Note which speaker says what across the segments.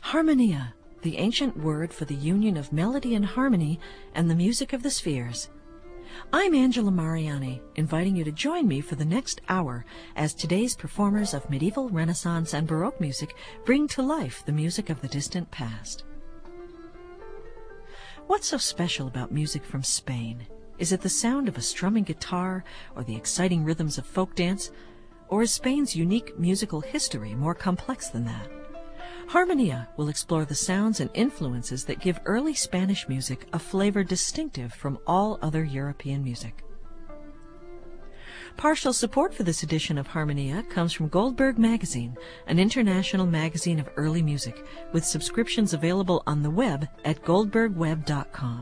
Speaker 1: Harmonia, the ancient word for the union of melody and harmony and the music of the spheres. I'm Angela Mariani, inviting you to join me for the next hour as today's performers of medieval, Renaissance, and Baroque music bring to life the music of the distant past. What's so special about music from Spain? Is it the sound of a strumming guitar or the exciting rhythms of folk dance? Or is Spain's unique musical history more complex than that? Harmonia will explore the sounds and influences that give early Spanish music a flavor distinctive from all other European music. Partial support for this edition of Harmonia comes from Goldberg Magazine, an international magazine of early music, with subscriptions available on the web at goldbergweb.com.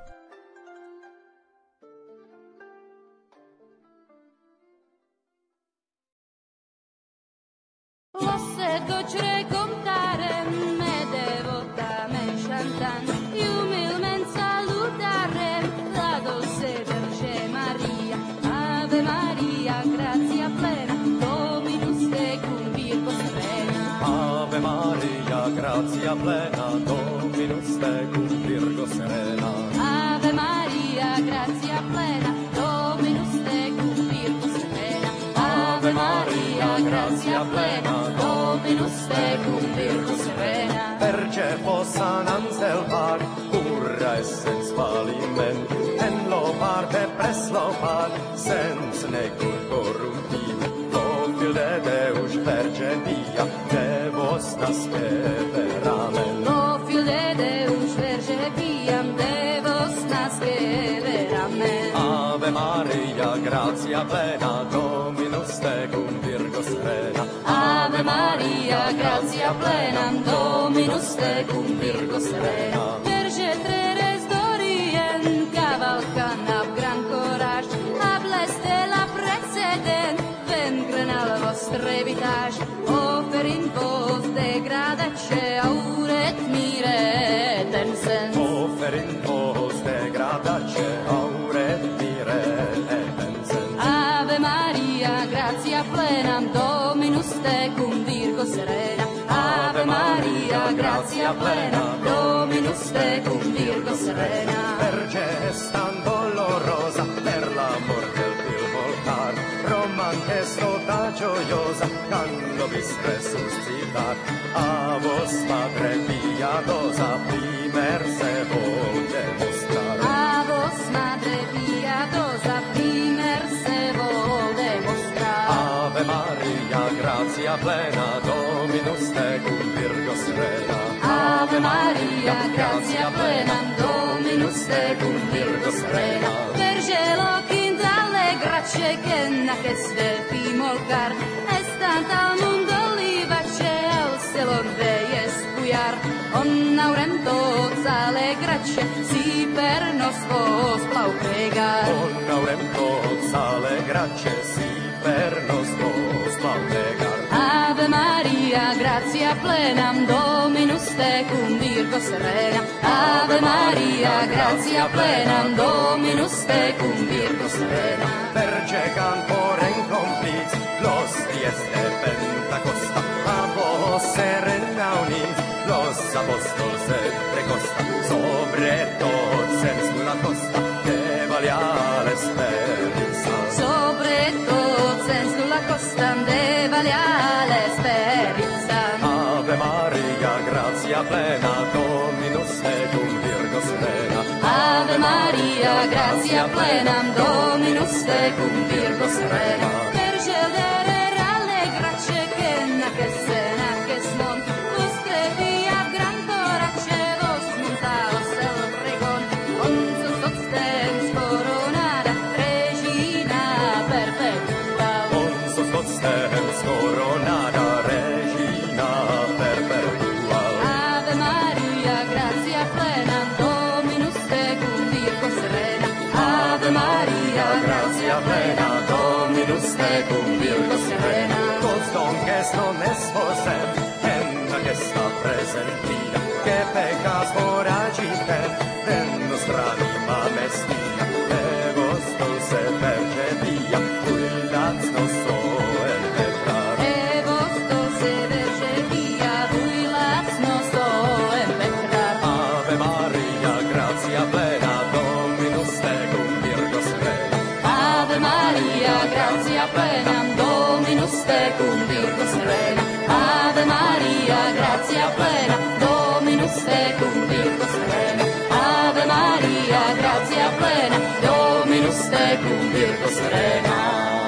Speaker 2: Grazia plena, Dominus tecum, Virgo serena.
Speaker 3: Ave Maria, grazia plena, Dominus tecum, Virgo serena. Ave Maria, grazia plena, Dominus tecum, Virgo serena.
Speaker 2: Perce possanans del par, urra essens faliment, en lo parte pres lo par, sens necur corruptim, lo fide Deus perce via, Devos nasce veramen.
Speaker 3: Lo fide Deus verge viam, Devos nasce veramen.
Speaker 2: Ave Maria, grazia plena, Dominus tecum, Virgo serena.
Speaker 3: Ave Maria, grazia plena, Dominus tecum, Virgo serena. Verge treres d'Orient, cavalcan ab gran coraj, ab l'este la precedent, vengren al vostre vitage, oferin vos degradace, auret mire et encens.
Speaker 2: Oferin vos degradace, auret mire et encens.
Speaker 3: Ave Maria, grazia plena, Dominus tecum, Virgo serena. Ave Maria, grazia plena, Dominus tecum, Virgo serena.
Speaker 2: Verge estan dolorosa per l'amor del vil voltar, romante stota gioiosa, canno vis resuscitar. A vos, Madre piadosa, primer se vol demostrar.
Speaker 3: A vos, Madre piadosa, primer se vol demostrar.
Speaker 2: Ave Maria, grazia plena, Dominus tecum, Virgo serena.
Speaker 3: Ave Maria, grazia plena, Dominus tecum, Virgo serena. Verge loquint allegrace, che naceste fimol car, estant al mundo libace, al celor veies puiar. On aurem tots allegrace, si per nos vos plau pregar.
Speaker 2: On aurem tots allegrace, si per nos vos plau pregar.
Speaker 3: Ave Maria, grazia plena, Dominus tecum, Virgo serena. Ave Maria, grazia plena, Dominus tecum, Virgo serena.
Speaker 2: Verge cantorem compliz, los dies de Pentacosta, a vos serena unins, los apóstols de costa, sobre tot sens la costa, de valiales perissas.
Speaker 3: Sobre tot sens la costa, de valiales perissas.
Speaker 2: Ave Maria, grazia plena, Dominus tecum, Virgo serena.
Speaker 3: Ave Maria, grazia plena, Dominus tecum, Virgo serena. Verge derer allegrace, che nacesse, naces non, vostre via gran corace, vos montaos el pregon, con sus ostens coronada, regina perpetua.
Speaker 2: Con sus ostens coronada, regina perpetua.
Speaker 3: Ave Maria, grazia plena, Dominus tecum, Virgo serena. Ave Maria, grazia plena, Dominus tecum, Virgo serena.
Speaker 2: Toți donques non esposem, en aquesta presentia, que pecas foragitem, en nostra anima mestia, de vos dulce Verge via, cuidats nostro en peccar.
Speaker 3: E vos tecum Virgo serena, Ave Maria, gratia plena, Dominus tecum Virgo serena, Ave Maria, gratia plena, Dominus tecum Virgo serena.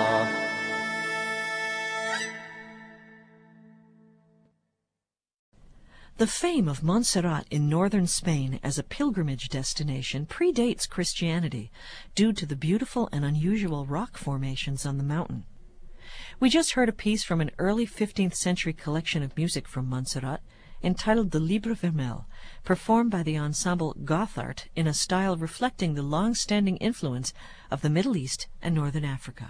Speaker 1: The fame of Montserrat in northern Spain as a pilgrimage destination predates Christianity, due to the beautiful and unusual rock formations on the mountain. We just heard a piece from an early 15th century collection of music from Montserrat, entitled the Libre Vermell, performed by the ensemble Gothard in a style reflecting the long-standing influence of the Middle East and northern Africa.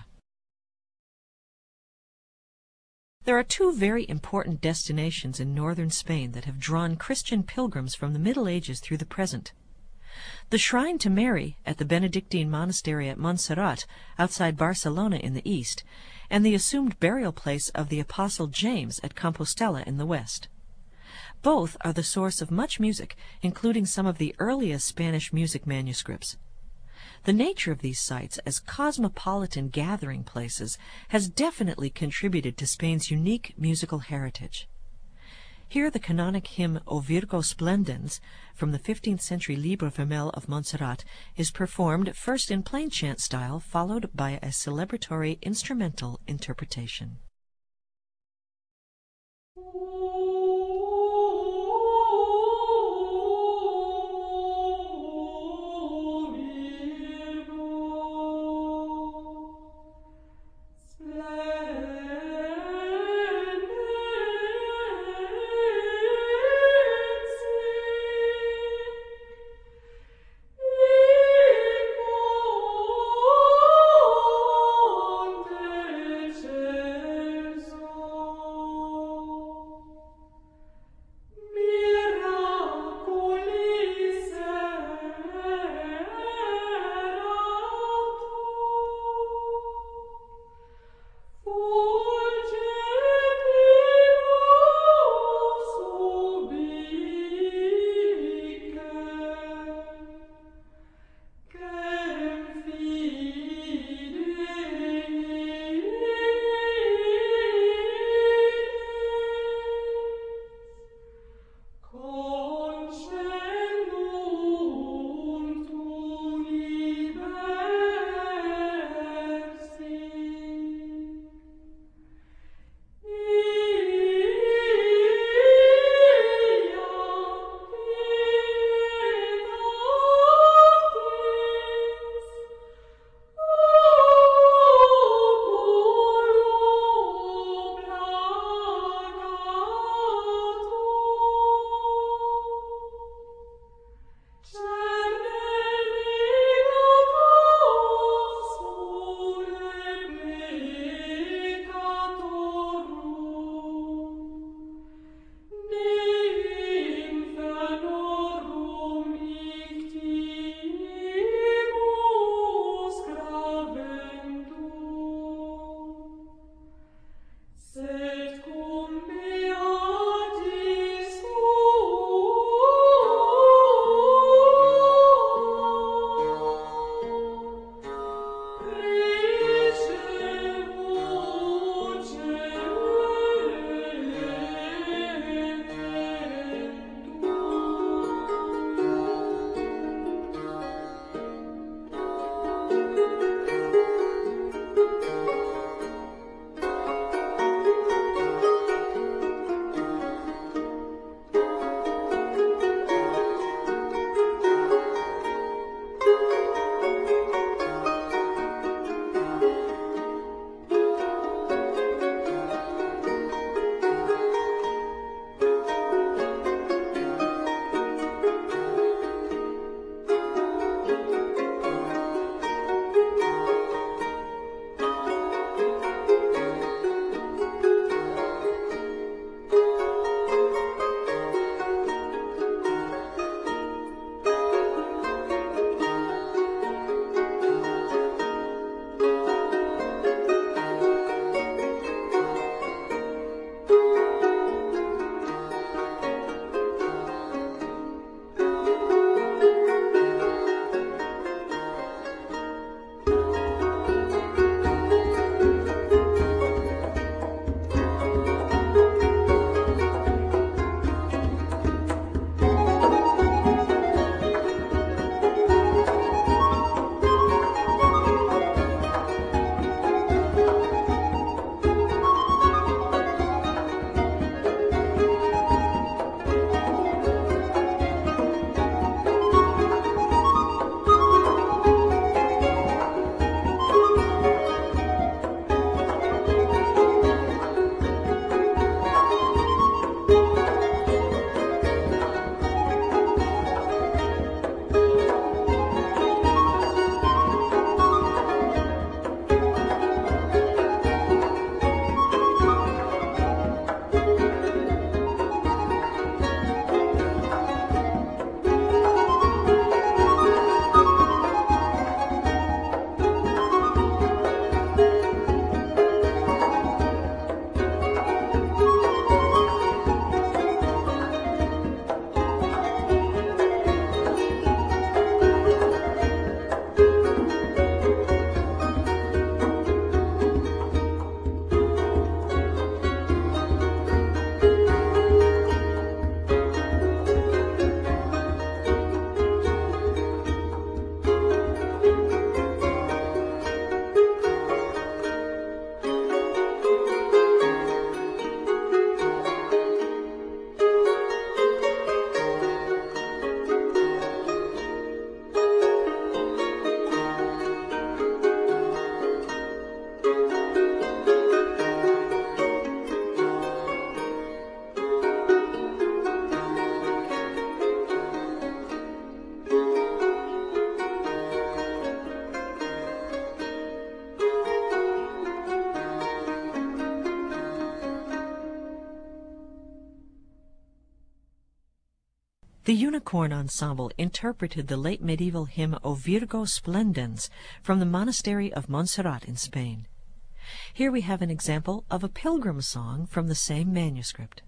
Speaker 1: There are two very important destinations in northern Spain that have drawn Christian pilgrims from the Middle Ages through the present. The shrine to Mary at the Benedictine monastery at Montserrat, outside Barcelona in the east, and the assumed burial place of the Apostle James at Compostela in the west. Both are the source of much music, including some of the earliest Spanish music manuscripts. The nature of these sites as cosmopolitan gathering places has definitely contributed to Spain's unique musical heritage. Here the canonic hymn O Virgo Splendens from the 15th century Libre Vermell of Montserrat is performed first in plain chant style, followed by a celebratory instrumental interpretation. The Unicorn Ensemble interpreted the late medieval hymn O Virgo Splendens from the monastery of Montserrat in Spain. Here we have an example of a pilgrim song from the same manuscript.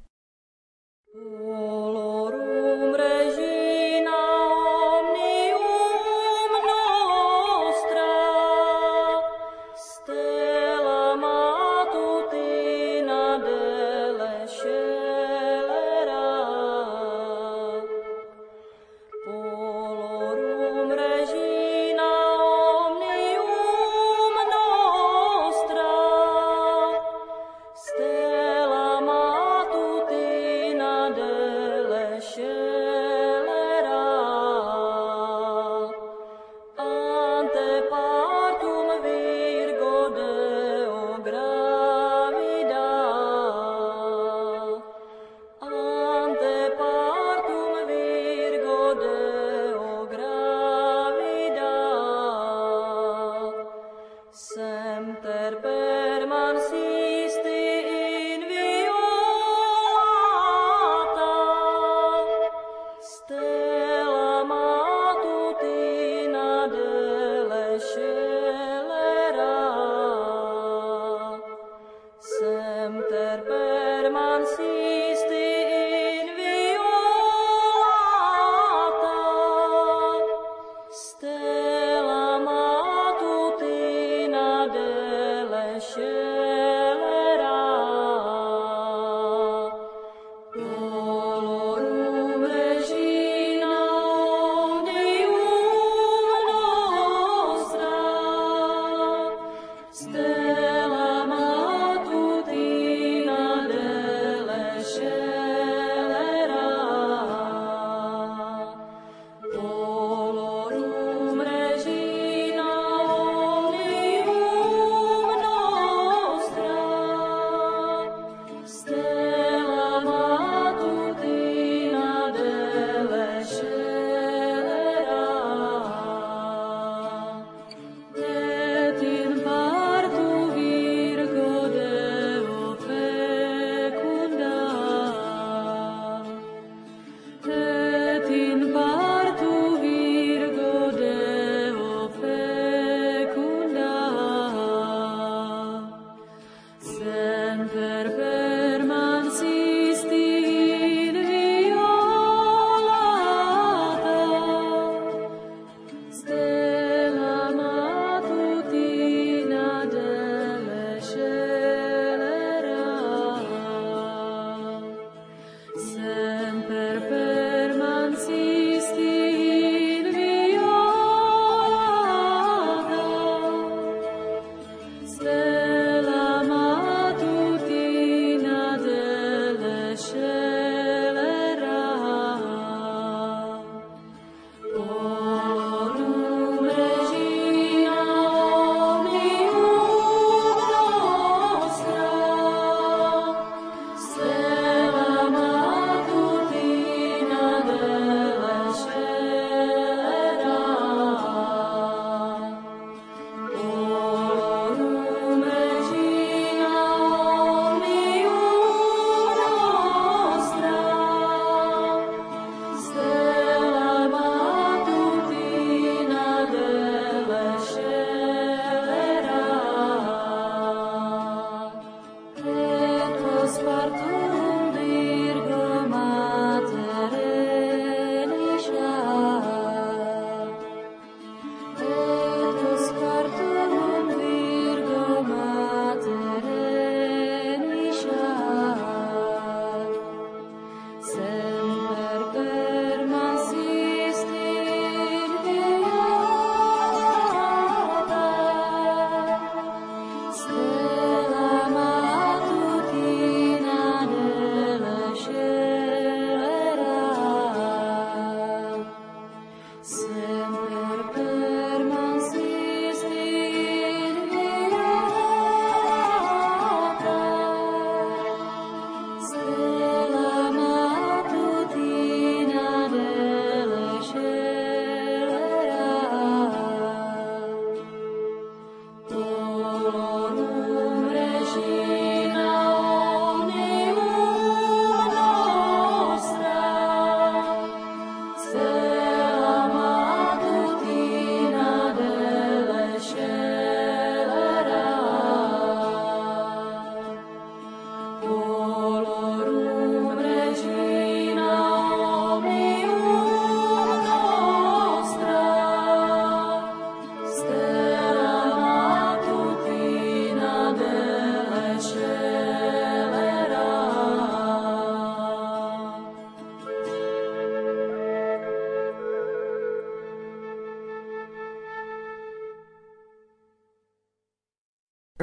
Speaker 3: Stella matutina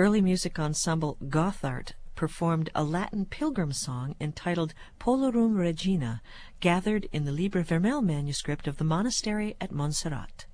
Speaker 1: early music ensemble Gothard performed a Latin pilgrim song entitled Polorum Regina, gathered in the Libre Vermel manuscript of the monastery at Montserrat.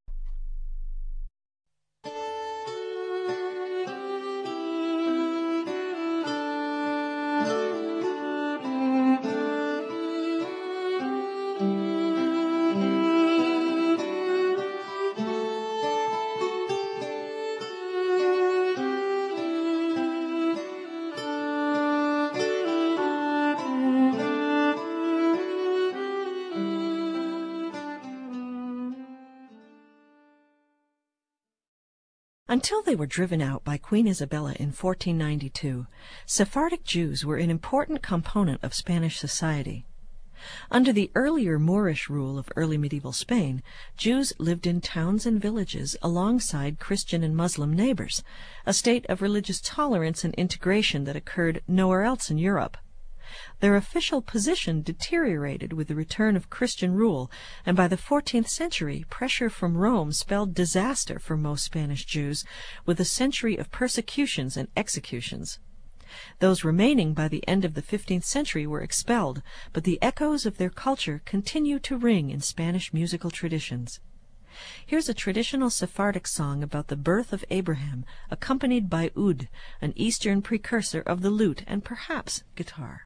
Speaker 1: Until they were driven out by Queen Isabella in 1492, Sephardic Jews were an important component of Spanish society. Under the earlier Moorish rule of early medieval Spain, Jews lived in towns and villages alongside Christian and Muslim neighbors, a state of religious tolerance and integration that occurred nowhere else in Europe. Their official position deteriorated with the return of Christian rule, and by the 14th century, pressure from Rome spelled disaster for most Spanish Jews, with a century of persecutions and executions. Those remaining by the end of the 15th century were expelled, but the echoes of their culture continue to ring in Spanish musical traditions. Here's a traditional Sephardic song about the birth of Abraham, accompanied by oud, an Eastern precursor of the lute and perhaps guitar.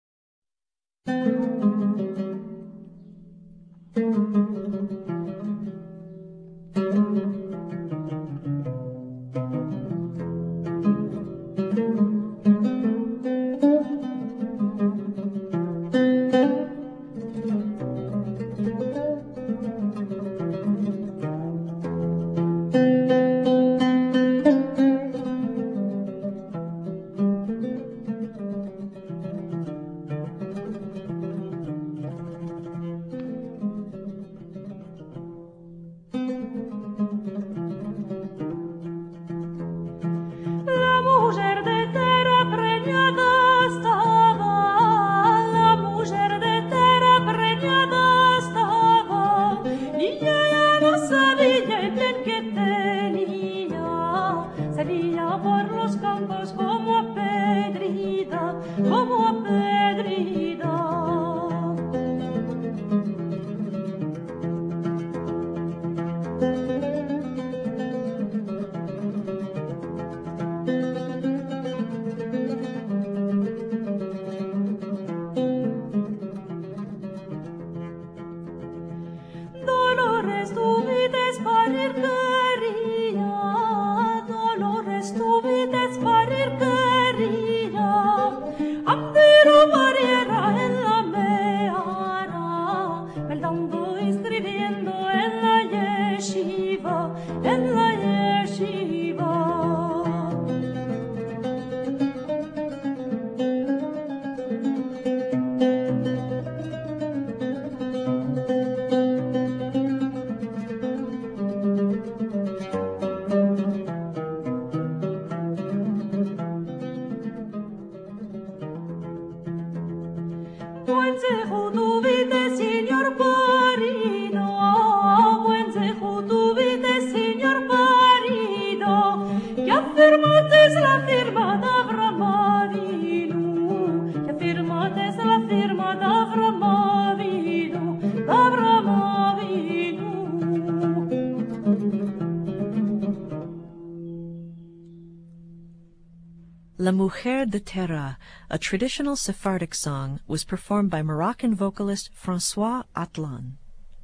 Speaker 1: La Mujer de Terra, a traditional Sephardic song, was performed by Moroccan vocalist François Atlan.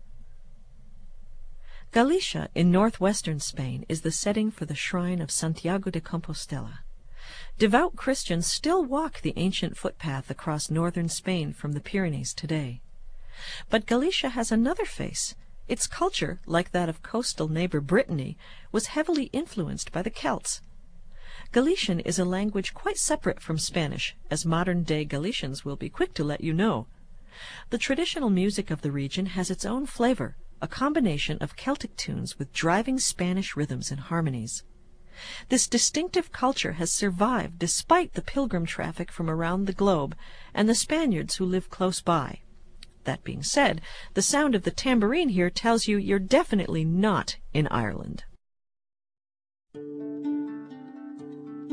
Speaker 1: Galicia, in northwestern Spain, is the setting for the shrine of Santiago de Compostela. Devout Christians still walk the ancient footpath across northern Spain from the Pyrenees today. But Galicia has another face. Its culture, like that of coastal neighbor Brittany, was heavily influenced by the Celts. Galician is a language quite separate from Spanish, as modern-day Galicians will be quick to let you know. The traditional music of the region has its own flavor, a combination of Celtic tunes with driving Spanish rhythms and harmonies. This distinctive culture has survived despite the pilgrim traffic from around the globe and the Spaniards who live close by. That being said, the sound of the tambourine here tells you you're definitely not in Ireland.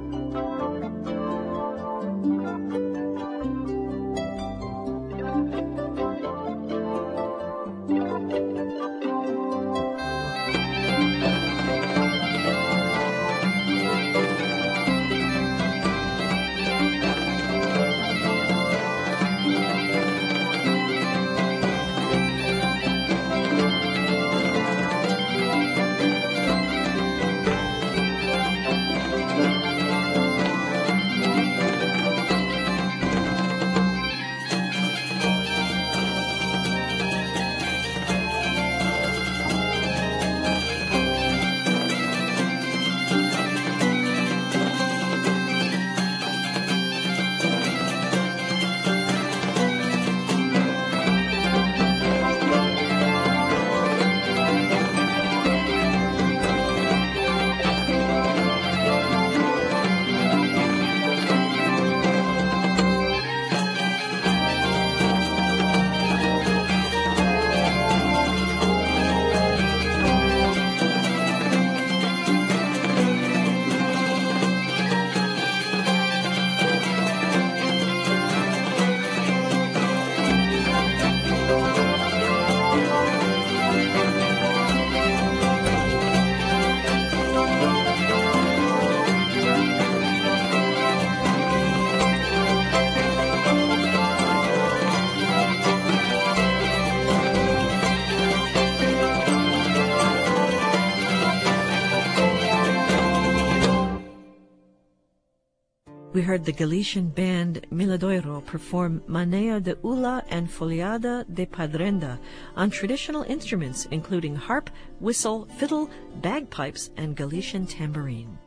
Speaker 1: We heard the Galician band Miladoiro perform Manea de Ula and Foliada de Padrenda on traditional instruments including harp, whistle, fiddle, bagpipes, and Galician tambourine.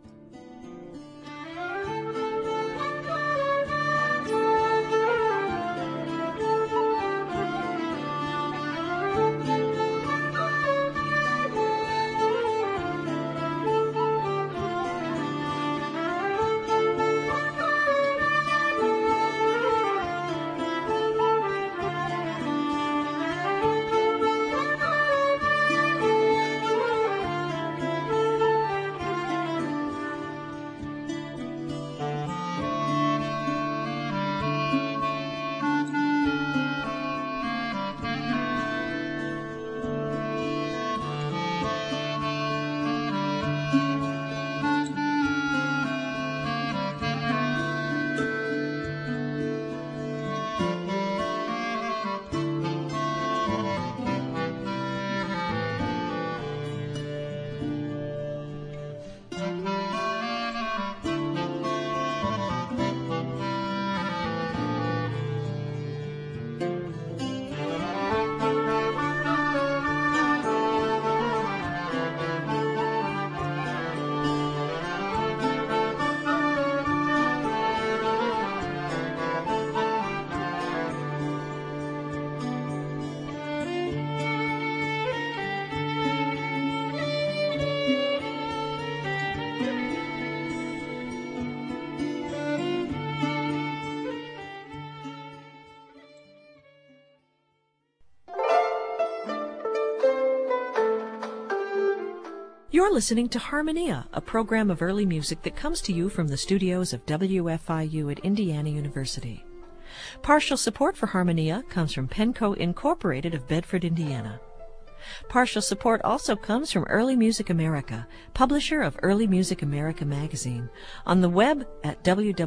Speaker 1: You're listening to Harmonia, a program of early music that comes to you from the studios of WFIU at Indiana University. Partial support for Harmonia comes from Penco Incorporated of Bedford, Indiana. Partial support also comes from Early Music America, publisher of Early Music America magazine, on the web at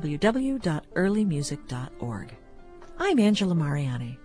Speaker 1: www.earlymusic.org. I'm Angela Mariani.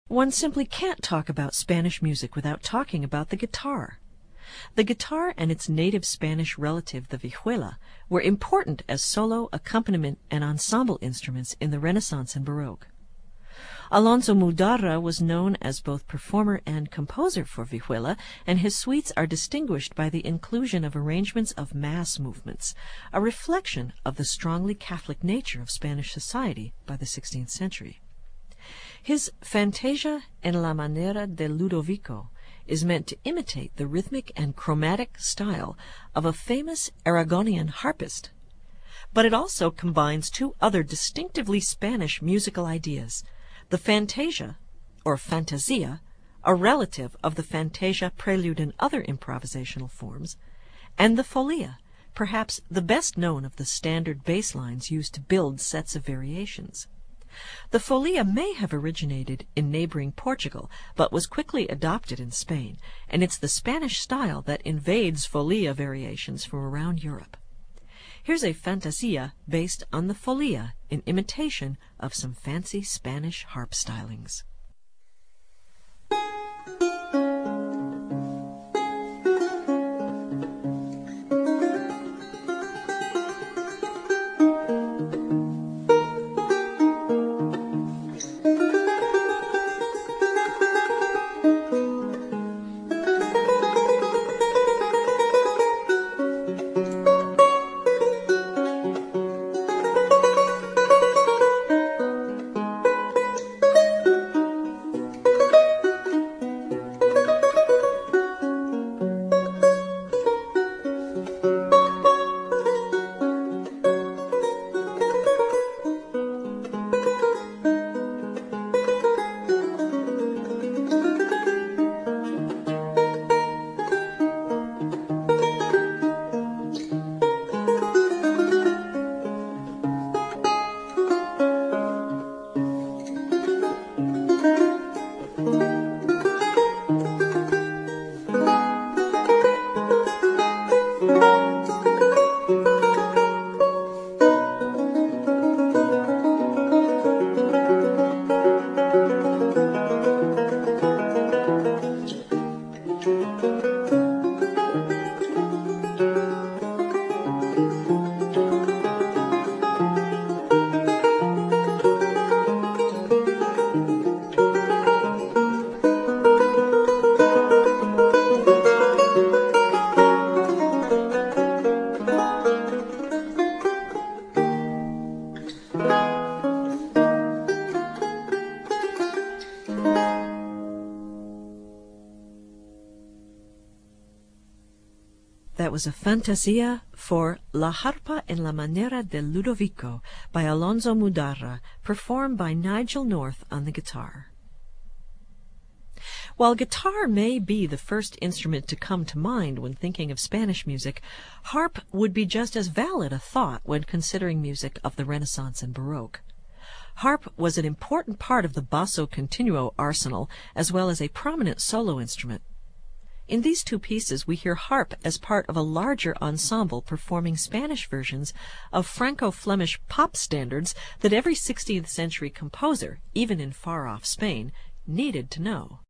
Speaker 1: One simply can't talk about Spanish music without talking about the guitar. The guitar and its native Spanish relative, the vihuela, were important as solo, accompaniment, and ensemble instruments in the Renaissance and Baroque. Alonso Mudarra was known as both performer and composer for vihuela, and his suites are distinguished by the inclusion of arrangements of mass movements, a reflection of the strongly Catholic nature of Spanish society by the 16th century. His Fantasia en la manera de Ludovico is meant to imitate the rhythmic and chromatic style of a famous Aragonian harpist, but it also combines two other distinctively Spanish musical ideas: the fantasia, or fantasia, a relative of the fantasia, prelude, and other improvisational forms, and the folia, perhaps the best known of the standard bass lines used to build sets of variations. The folia may have originated in neighboring Portugal, but was quickly adopted in Spain, and it's the Spanish style that invades folia variations from around Europe. Here's a fantasia based on the folia in imitation of some fancy Spanish harp stylings. That was a fantasia for La Harpa en la Manera de Ludovico by Alonso Mudarra, performed by Nigel North on the guitar. While guitar may be the first instrument to come to mind when thinking of Spanish music, harp would be just as valid a thought when considering music of the Renaissance and Baroque. Harp was an important part of the basso continuo arsenal, as well as a prominent solo instrument. In these two pieces, we hear harp as part of a larger ensemble performing Spanish versions of Franco-Flemish pop standards that every 16th century composer, even in far-off Spain, needed to know.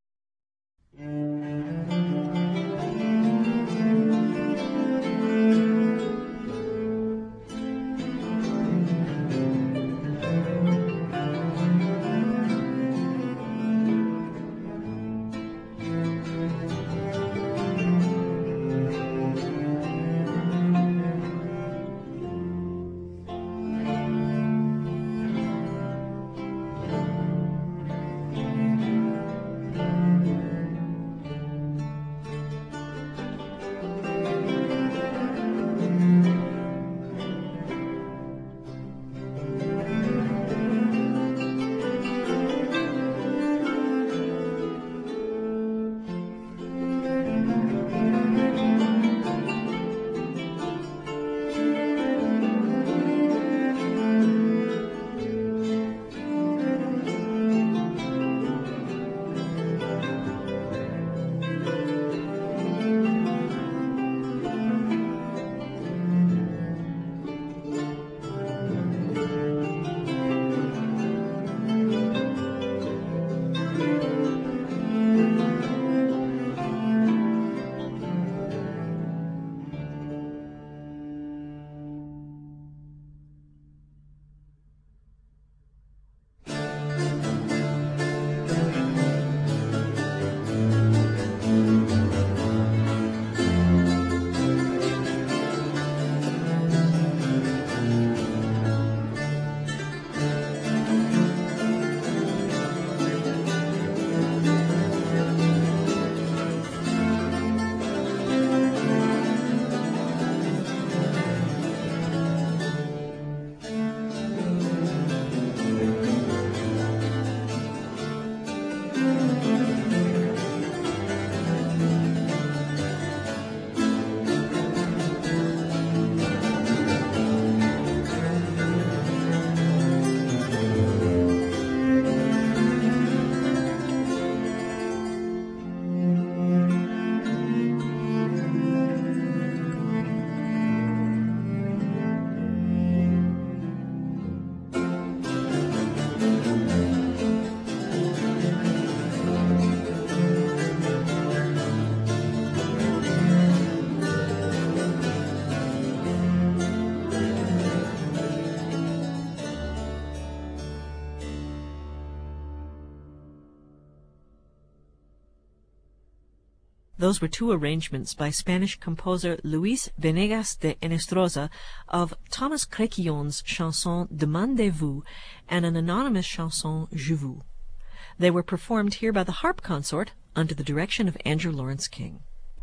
Speaker 1: Those were two arrangements by Spanish composer Luis Venegas de Enestrosa of Thomas Créquillon's chanson Demandez-vous and an anonymous chanson Je vous. They were performed here by the harp consort under the direction of Andrew Lawrence King.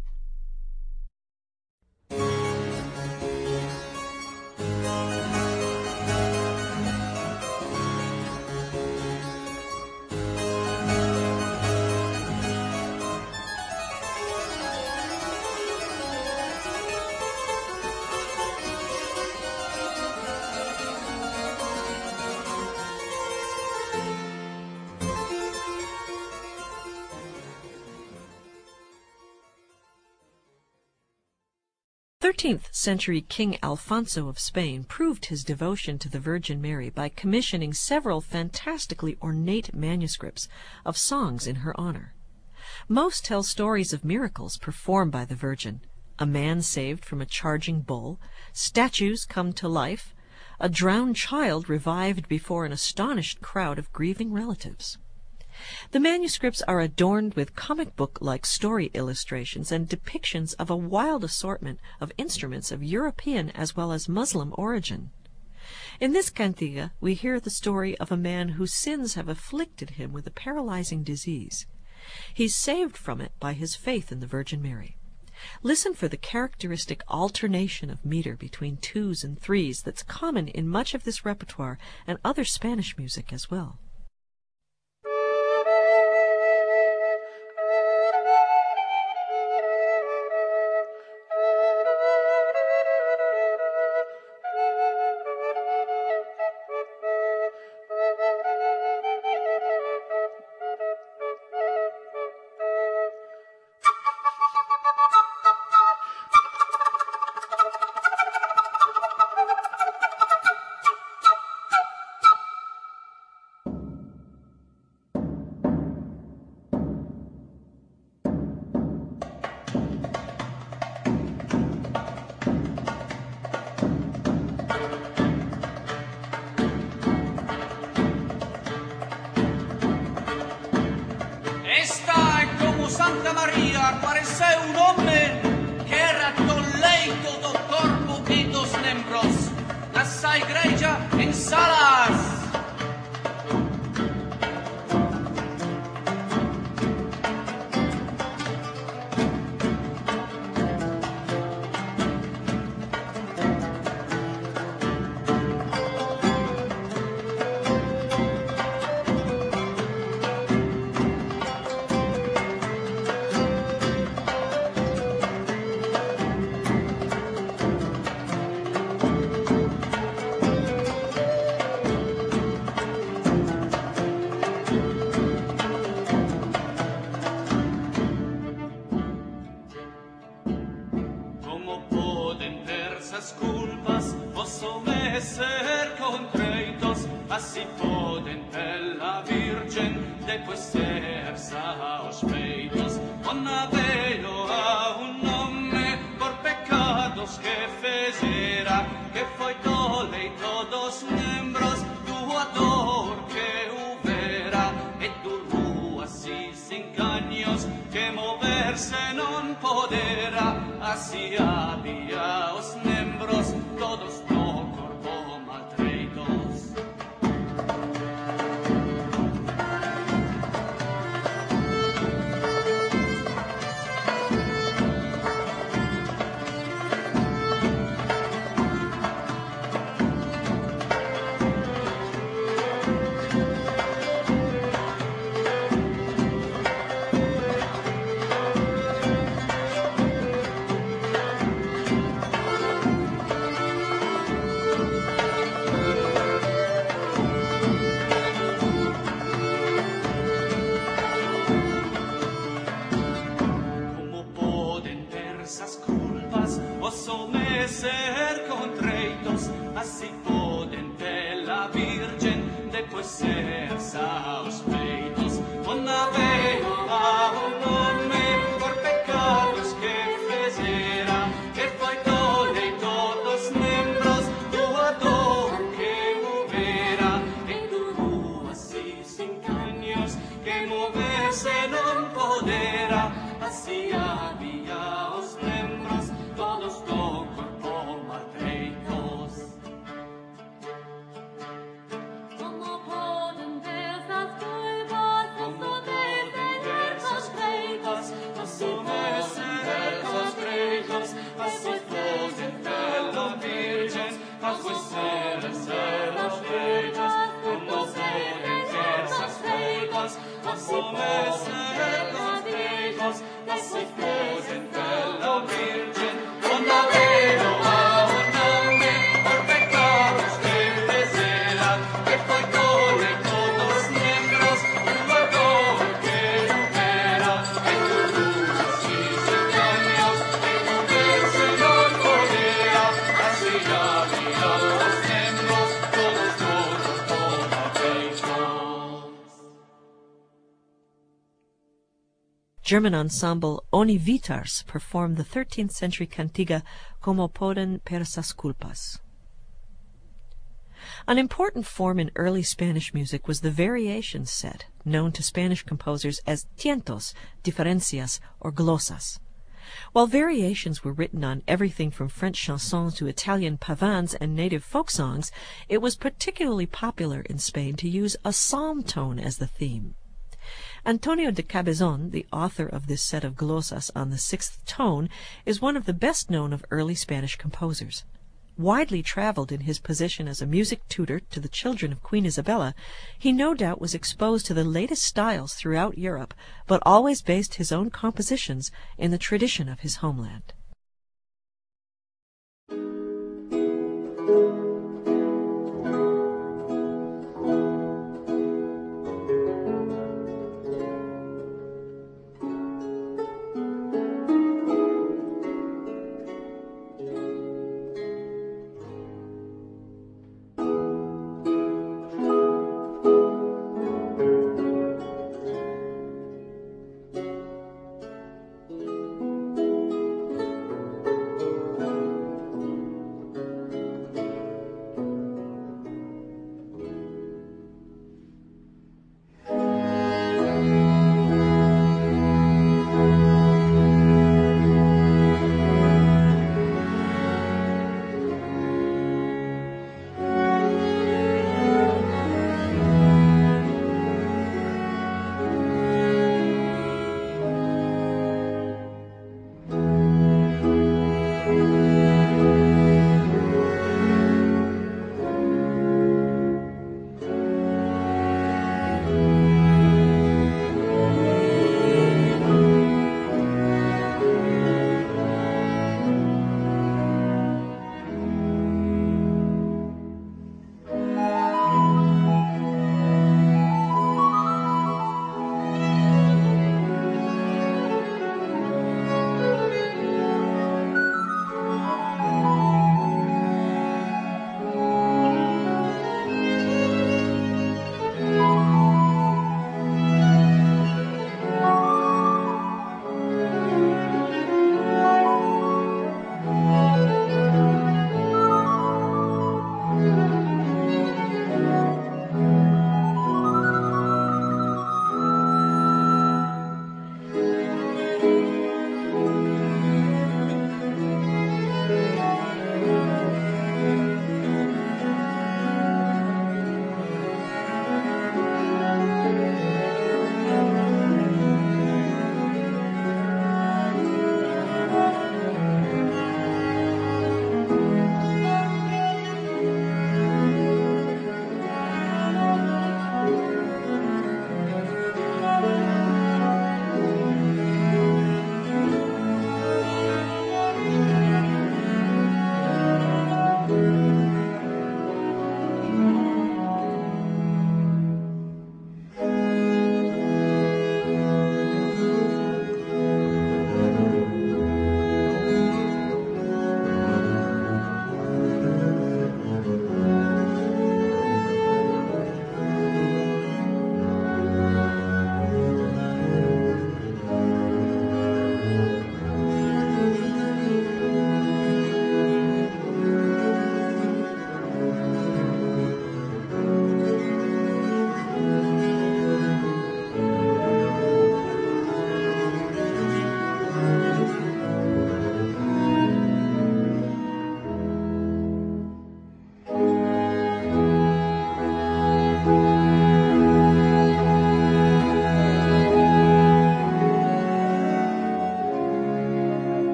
Speaker 1: The 13th century King Alfonso of Spain proved his devotion to the Virgin Mary by commissioning several fantastically ornate manuscripts of songs in her honor. Most tell stories of miracles performed by the Virgin, a man saved from a charging bull, statues come to life, a drowned child revived before an astonished crowd of grieving relatives. The manuscripts are adorned with comic book-like story illustrations and depictions of a wild assortment of instruments of European as well as Muslim origin. In this cantiga we hear the story of a man whose sins have afflicted him with a paralyzing disease. He's saved from it by his faith in the Virgin Mary. Listen for the characteristic alternation of meter between twos and threes that's common in much of this repertoire and other Spanish music as well.
Speaker 4: Santa María aparece un hombre que era toleito do corpo e dos membros nessa igreja em Salas. que moverse non podera, así había os miembros, todos do corpo maltreitos.
Speaker 3: Como poden ver as coivas, como poden ver as coivas,
Speaker 4: Assumerse els treitos, así fosen della Virgen, a voi seres els treitos, como seren versas treitos, assumerse els treitos, así fosen della Virgen, con davvero a un nome, por pecados que desela, que foi con todos los miembros, un valor que supera, en dudas y engaños, en moverse non podía, así había los miembros, todos con afeitos.
Speaker 1: German ensemble Oni Vitars performed the 13th century cantiga Como poden per sas culpas. An important form in early Spanish music was the variations set, known to Spanish composers as tientos, diferencias, or glosas. While variations were written on everything from French chansons to Italian pavans and native folk songs, it was particularly popular in Spain to use a psalm tone as the theme. Antonio de Cabezon, the author of this set of glosas on the sixth tone, is one of the best known of early Spanish composers. Widely traveled in his position as a music tutor to the children of Queen Isabella, he no doubt was exposed to the latest styles throughout Europe, but always based his own compositions in the tradition of his homeland.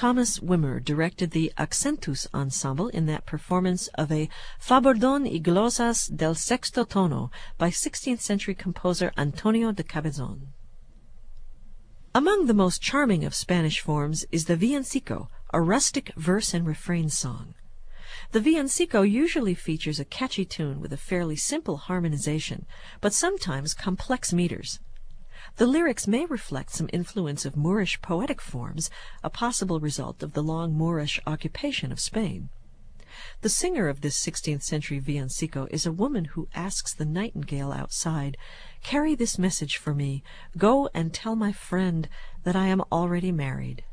Speaker 1: Thomas Wimmer directed the Accentus Ensemble in that performance of a Fabardón y glosas del sexto tono by 16th century composer Antonio de Cabezon. Among the most charming of Spanish forms is the villancico, a rustic verse and refrain song. The villancico usually features a catchy tune with a fairly simple harmonization, but sometimes complex meters. The lyrics may reflect some influence of Moorish poetic forms, a possible result of the long Moorish occupation of Spain. The singer of this 16th century villancico is a woman who asks the nightingale outside, "Carry this message for me. Go and tell my friend that I am already married."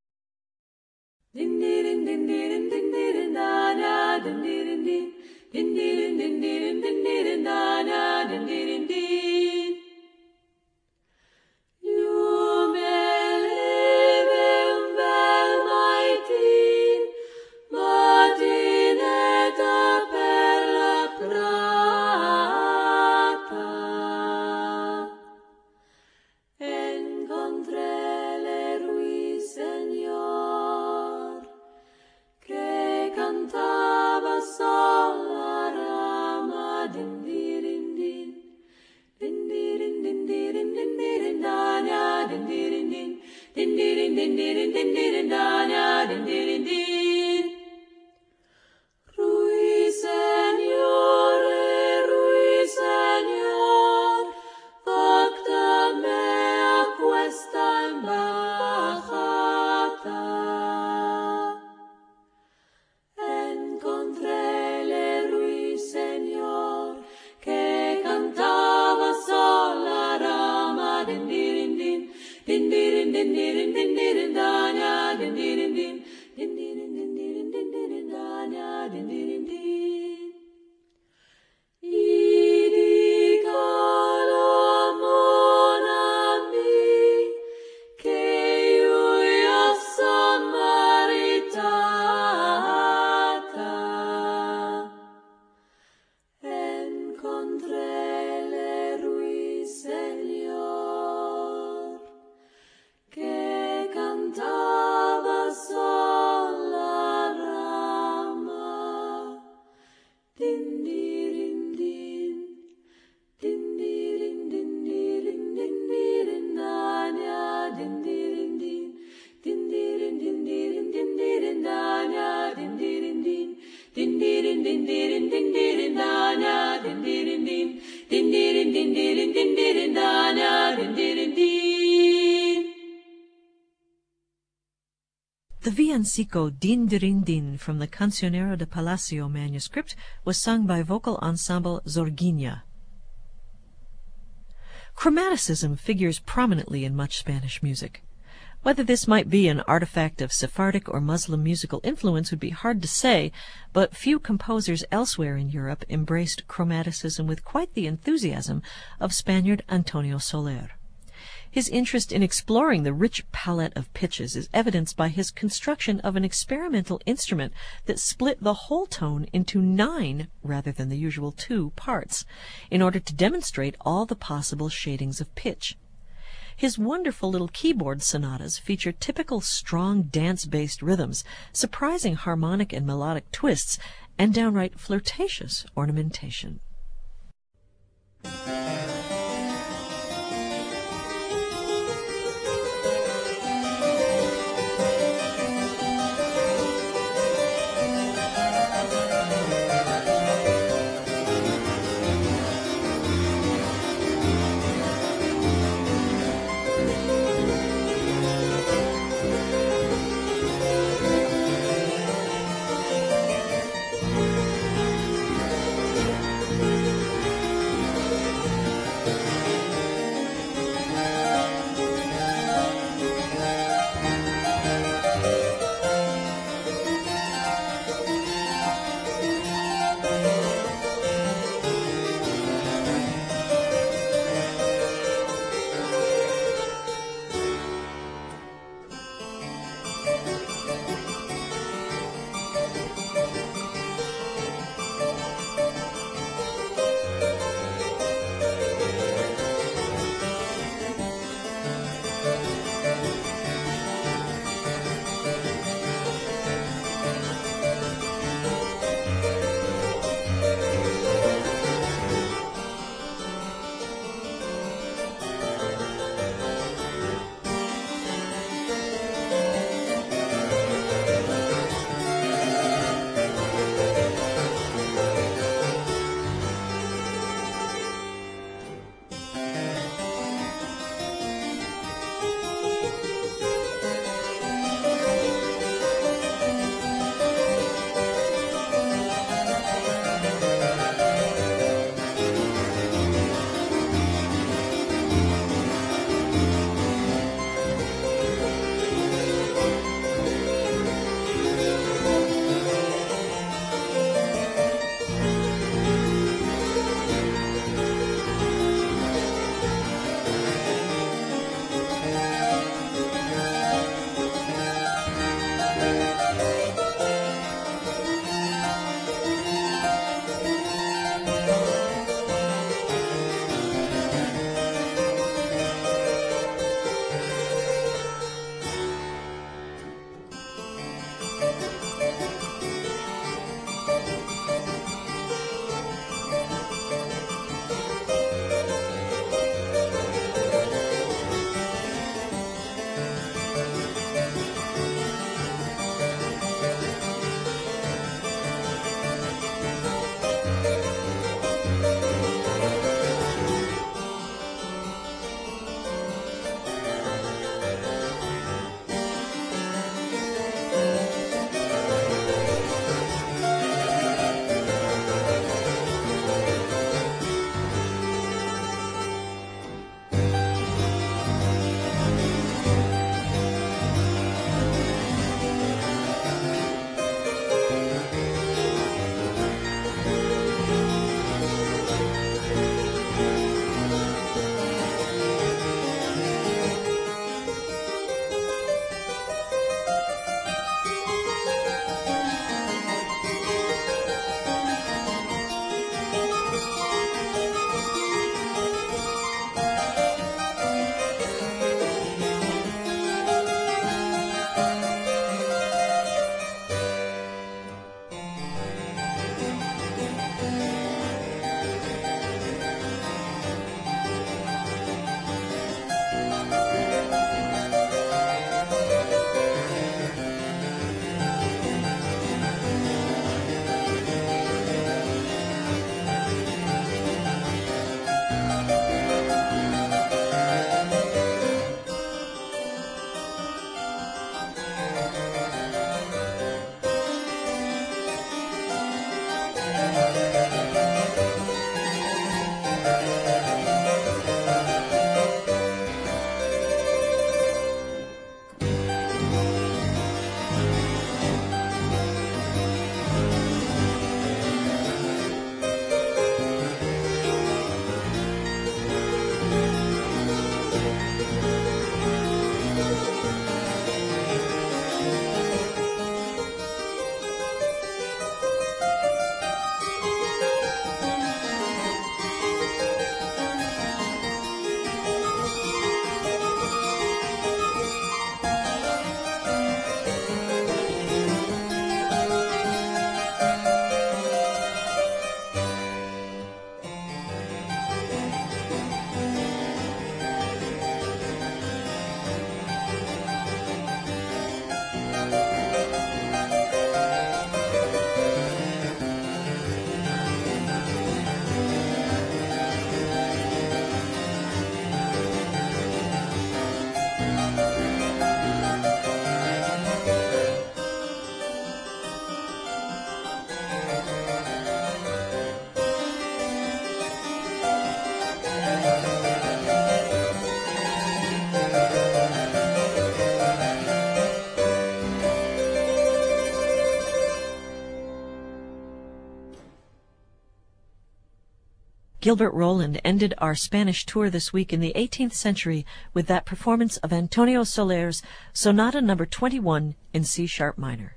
Speaker 1: The villancico Din Dirin Din from the Cancionero de Palacio manuscript was sung by vocal ensemble Zorguina. Chromaticism figures prominently in much Spanish music. Whether this might be an artifact of Sephardic or Muslim musical influence would be hard to say, but few composers elsewhere in Europe embraced chromaticism with quite the enthusiasm of Spaniard Antonio Soler. His interest in exploring the rich palette of pitches is evidenced by his construction of an experimental instrument that split the whole tone into 9, rather than the usual 2, parts, in order to demonstrate all the possible shadings of pitch. His wonderful little keyboard sonatas feature typical strong dance-based rhythms, surprising harmonic and melodic twists, and downright flirtatious ornamentation. Gilbert Roland ended our Spanish tour this week in the 18th century with that performance of Antonio Soler's Sonata No. 21 in C-sharp minor.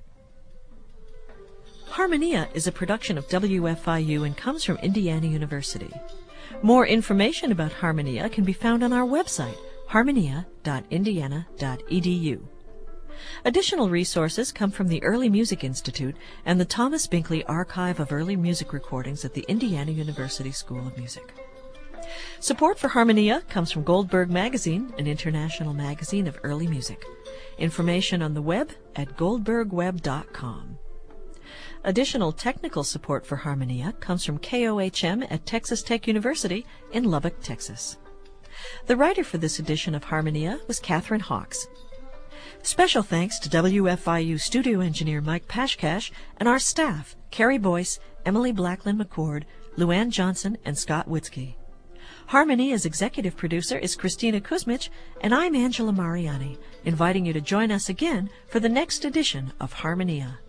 Speaker 1: Harmonia is a production of WFIU and comes from Indiana University. More information about Harmonia can be found on our website, harmonia.indiana.edu. Additional resources come from the Early Music Institute and the Thomas Binkley Archive of Early Music Recordings at the Indiana University School of Music. Support for Harmonia comes from Goldberg Magazine, an international magazine of early music. Information on the web at goldbergweb.com. Additional technical support for Harmonia comes from KOHM at Texas Tech University in Lubbock, Texas. The writer for this edition of Harmonia was Catherine Hawks. Special thanks to WFIU studio engineer Mike Pashkash and our staff, Carrie Boyce, Emily Blackland-McCord, Luann Johnson, and Scott Witzke. Harmonia's executive producer is Christina Kuzmich, and I'm Angela Mariani, inviting you to join us again for the next edition of Harmonia.